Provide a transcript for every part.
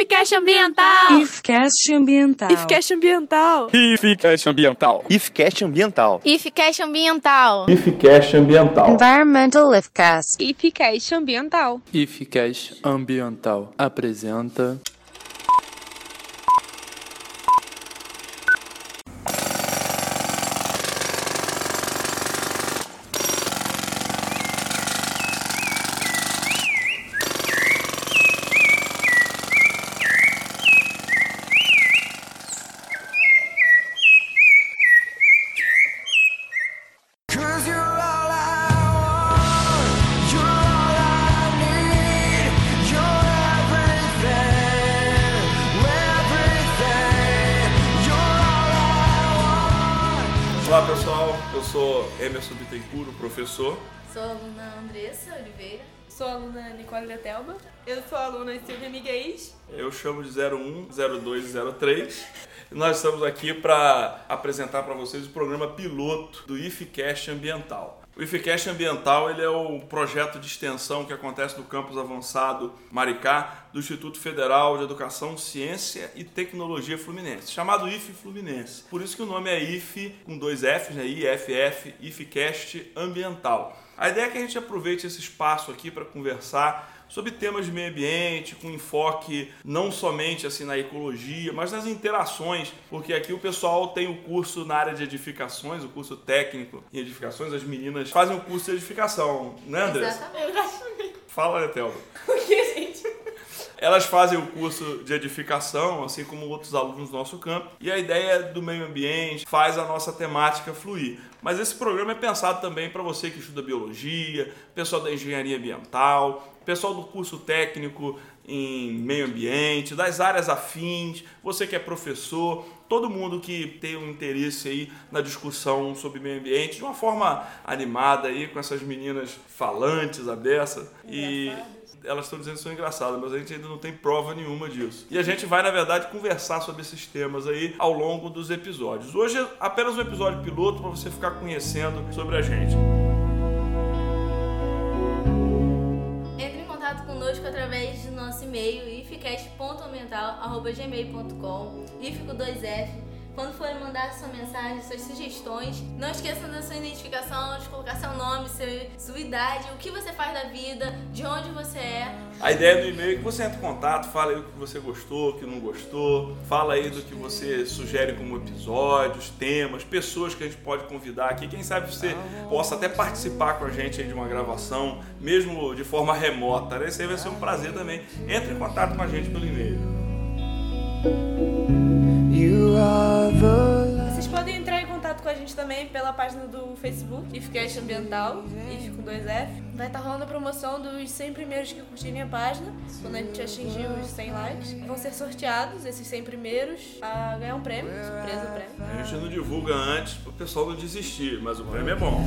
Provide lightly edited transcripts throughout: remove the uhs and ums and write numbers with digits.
IFCast Ambiental! IFCast Ambiental! IFCast Ambiental! IFCast Ambiental! IFCast Ambiental! IFCast Ambiental! IFCast Ambiental! Environmental IFCast! IFCast Ambiental! IFCast Ambiental apresenta... Olá pessoal, eu sou Emerson Bittencourt, professor. Sou a aluna Andressa Oliveira. Sou a aluna Nicole Letelba. Eu sou a aluna Silvia Miguel. Eu chamo de 01, 02 e 03. E nós estamos aqui para apresentar para vocês o programa piloto do IFCast Ambiental. O IFCast Ambiental ele é o projeto de extensão que acontece no campus avançado Maricá do Instituto Federal de Educação, Ciência e Tecnologia Fluminense, chamado IF Fluminense. Por isso que o nome é IF com dois Fs, né? IFF, IFCast Ambiental. A ideia é que a gente aproveite esse espaço aqui para conversar sobre temas de meio ambiente, com enfoque não somente assim na ecologia, mas nas interações, porque aqui o pessoal tem o curso na área de edificações, o curso técnico em edificações, as meninas fazem o curso de edificação, né, Andressa? Exatamente. Fala, Letelba. O que, gente? Elas fazem o curso de edificação, assim como outros alunos do nosso campo, e a ideia do meio ambiente faz a nossa temática fluir. Mas esse programa é pensado também para você que estuda biologia, pessoal da engenharia ambiental, pessoal do curso técnico em meio ambiente, das áreas afins, você que é professor, todo mundo que tem um interesse aí na discussão sobre meio ambiente, de uma forma animada aí, com essas meninas falantes, abessas, e elas estão dizendo que são engraçadas, mas a gente ainda não tem prova nenhuma disso. E a gente vai, na verdade, conversar sobre esses temas aí ao longo dos episódios. Hoje é apenas um episódio piloto para você ficar conhecendo sobre a gente. Entre em contato conosco através do nosso e-mail ifcast.ambiental@gmail.com, if com 2F. Quando forem mandar sua mensagem, suas sugestões, não esqueçam da sua identificação, de colocar seu nome, sua idade, o que você faz da vida, de onde você é. A ideia do e-mail é que você entre em contato, fala aí o que você gostou, o que não gostou, fala aí do que você sugere como episódios, temas, pessoas que a gente pode convidar aqui. Quem sabe você possa até participar com a gente aí de uma gravação, mesmo de forma remota, né? Isso aí vai ser um prazer também. Entre em contato com a gente pelo e-mail. Vocês podem entrar em contato com a gente também pela página do Facebook, IFCast Ambiental, IF com 2F. Vai estar rolando a promoção dos 100 primeiros que curtirem a página. Quando a gente atingir os 100 likes, vão ser sorteados esses 100 primeiros a ganhar um prêmio, surpresa o prêmio. A gente não divulga antes para o pessoal não desistir, mas o prêmio é bom.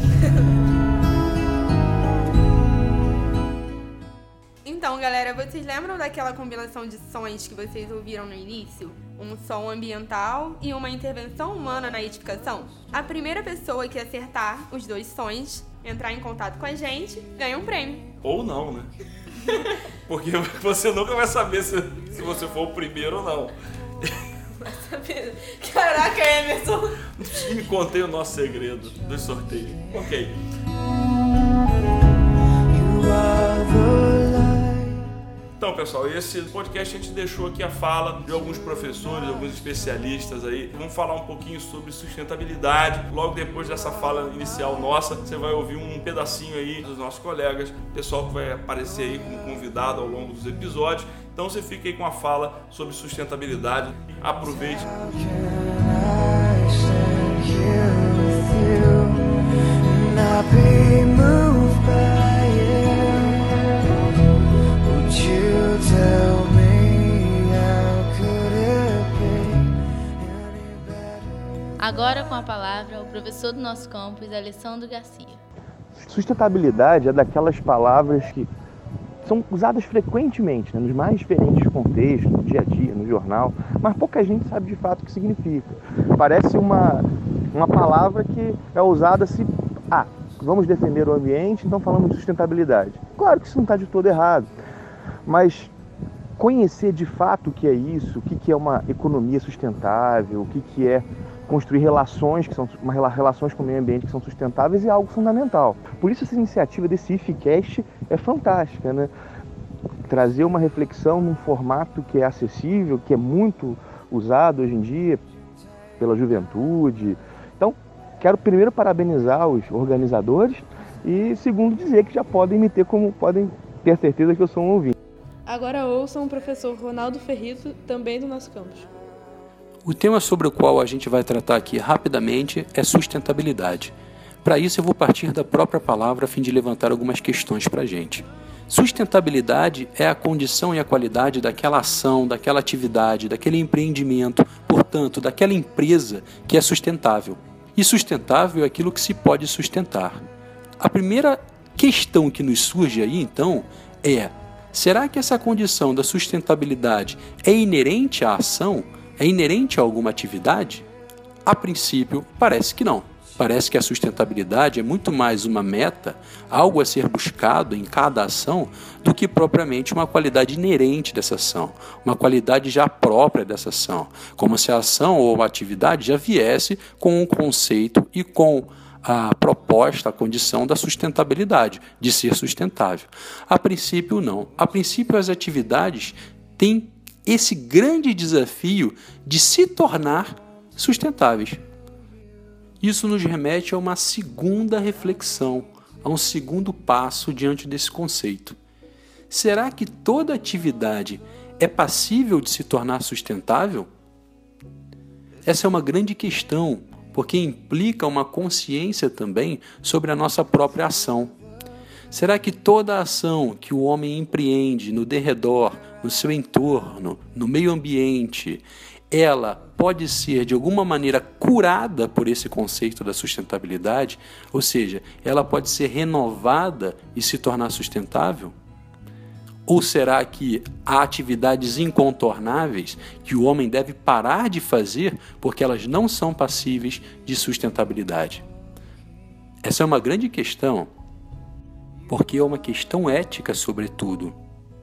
Então, galera, vocês lembram daquela combinação de sons que vocês ouviram no início? Um som ambiental e uma intervenção humana na edificação? A primeira pessoa que acertar os dois sons, entrar em contato com a gente, ganha um prêmio. Ou não, né? Porque você nunca vai saber se você for o primeiro ou não. Vai saber. Caraca, Emerson! Me contei o nosso segredo dos sorteios. Ok. Então, pessoal, esse podcast a gente deixou aqui a fala de alguns professores, alguns especialistas aí. Vamos falar um pouquinho sobre sustentabilidade. Logo depois dessa fala inicial nossa, você vai ouvir um pedacinho aí dos nossos colegas, pessoal que vai aparecer aí como convidado ao longo dos episódios. Então você fica aí com a fala sobre sustentabilidade. Aproveite. Agora com a palavra, o professor do nosso campus, Alessandro Garcia. Sustentabilidade é daquelas palavras que são usadas frequentemente, né, nos mais diferentes contextos, no dia a dia, no jornal, mas pouca gente sabe de fato o que significa. Parece uma palavra que é usada assim, vamos defender o ambiente, então falamos de sustentabilidade. Claro que isso não está de todo errado, mas conhecer de fato o que é isso, o que é uma economia sustentável, o que é construir relações relações com o meio ambiente que são sustentáveis é algo fundamental. Por isso essa iniciativa desse IFCast é fantástica, né? Trazer uma reflexão num formato que é acessível, que é muito usado hoje em dia pela juventude. Então, quero primeiro parabenizar os organizadores e segundo dizer que já podem ter certeza que eu sou um ouvinte. Agora ouçam o professor Ronaldo Ferrito, também do nosso campus. O tema sobre o qual a gente vai tratar aqui rapidamente é sustentabilidade. Para isso eu vou partir da própria palavra a fim de levantar algumas questões para a gente. Sustentabilidade é a condição e a qualidade daquela ação, daquela atividade, daquele empreendimento, portanto, daquela empresa que é sustentável. E sustentável é aquilo que se pode sustentar. A primeira questão que nos surge aí, então, é: será que essa condição da sustentabilidade é inerente à ação? É inerente a alguma atividade? A princípio, parece que não. Parece que a sustentabilidade é muito mais uma meta, algo a ser buscado em cada ação, do que propriamente uma qualidade inerente dessa ação, uma qualidade já própria dessa ação, como se a ação ou a atividade já viesse com um conceito e com a proposta, a condição da sustentabilidade, de ser sustentável. A princípio, não. A princípio, as atividades têm esse grande desafio de se tornar sustentáveis. Isso nos remete a uma segunda reflexão, a um segundo passo diante desse conceito. Será que toda atividade é passível de se tornar sustentável? Essa é uma grande questão, porque implica uma consciência também sobre a nossa própria ação. Será que toda ação que o homem empreende no derredor, no seu entorno, no meio ambiente, ela pode ser de alguma maneira curada por esse conceito da sustentabilidade? Ou seja, ela pode ser renovada e se tornar sustentável? Ou será que há atividades incontornáveis que o homem deve parar de fazer porque elas não são passíveis de sustentabilidade? Essa é uma grande questão, porque é uma questão ética, sobretudo.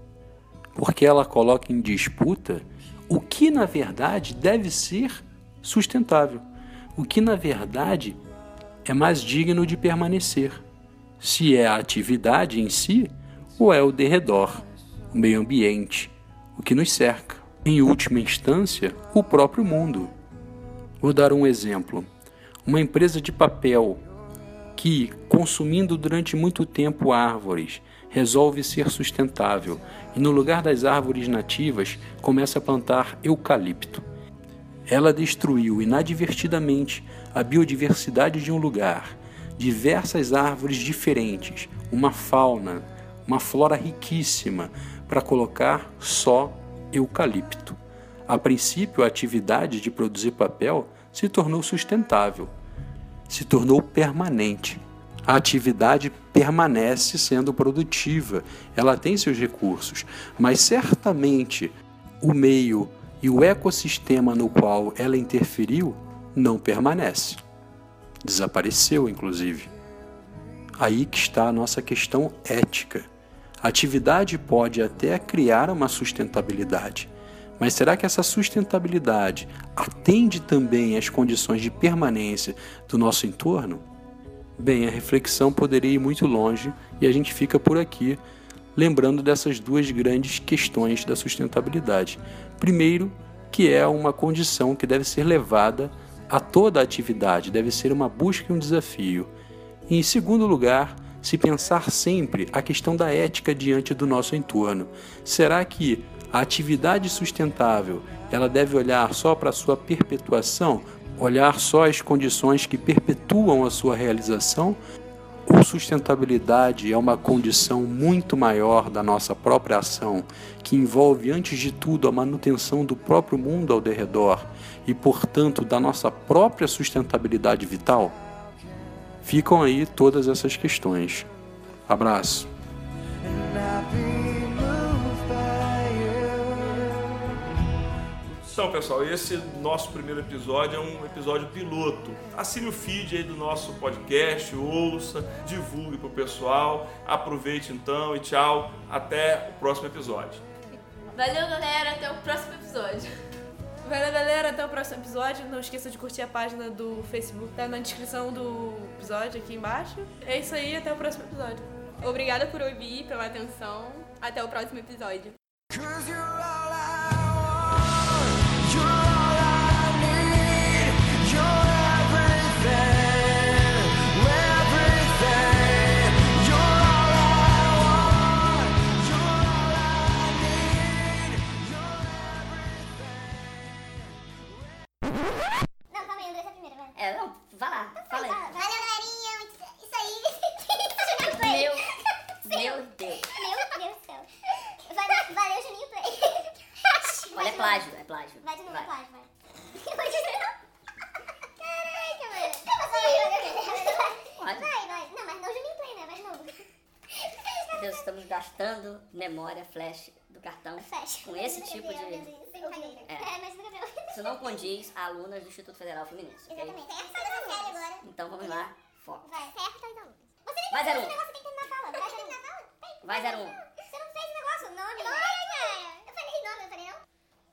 Porque ela coloca em disputa o que, na verdade, deve ser sustentável. O que, na verdade, é mais digno de permanecer. Se é a atividade em si ou é o derredor, o meio ambiente, o que nos cerca. Em última instância, o próprio mundo. Vou dar um exemplo. Uma empresa de papel que, consumindo durante muito tempo árvores, resolve ser sustentável e, no lugar das árvores nativas, começa a plantar eucalipto. Ela destruiu inadvertidamente a biodiversidade de um lugar, diversas árvores diferentes, uma fauna, uma flora riquíssima, para colocar só eucalipto. A princípio, a atividade de produzir papel se tornou sustentável, se tornou permanente. A atividade permanece sendo produtiva, ela tem seus recursos, mas certamente o meio e o ecossistema no qual ela interferiu não permanece. Desapareceu, inclusive. Aí que está a nossa questão ética. A atividade pode até criar uma sustentabilidade, mas será que essa sustentabilidade atende também às condições de permanência do nosso entorno? Bem, a reflexão poderia ir muito longe e a gente fica por aqui lembrando dessas duas grandes questões da sustentabilidade. Primeiro, que é uma condição que deve ser levada a toda a atividade, deve ser uma busca e um desafio. E, em segundo lugar, se pensar sempre a questão da ética diante do nosso entorno. Será que a atividade sustentável ela deve olhar só para a sua perpetuação, olhar só as condições que perpetuam a sua realização? Ou sustentabilidade é uma condição muito maior da nossa própria ação, que envolve, antes de tudo, a manutenção do próprio mundo ao derredor e, portanto, da nossa própria sustentabilidade vital? Ficam aí todas essas questões. Abraço. Então, pessoal, esse nosso primeiro episódio é um episódio piloto. Assine o feed aí do nosso podcast, ouça, divulgue pro pessoal. Aproveite então e tchau. Até o próximo episódio. Valeu, galera. Até o próximo episódio. Valeu, galera. Até o próximo episódio. Não esqueça de curtir a página do Facebook. Tá na descrição do episódio aqui embaixo. É isso aí. Até o próximo episódio. Obrigada por ouvir, pela atenção. Até o próximo episódio. Não, calma aí, Andressa primeiro, vai. Não, vai lá, fala aí. Valeu, galerinha. Isso aí. Juninho Play. Meu Deus. Meu Deus do céu. Valeu, Juninho Play. Olha, é plágio, é plágio. Vai de novo, Vai. plágio, vai. Caraca, mano. Vai. Não, mas não Juninho Play, né? Vai de novo. Meu Deus, estamos gastando memória flash do cartão Fecha. com esse tipo de... Brincadeira. Mas do Gabriel. Isso não condiz a alunas do Instituto Federal Fluminense, ok? Exatamente. Certo, tá dando sério agora. Então vamos lá, foco. Vai, certo, tá dando. Você nem Vai, fez 01. esse negócio, tem que terminar a fala. Vai terminar a fala? Vai, 01. Você não fez o negócio, nome.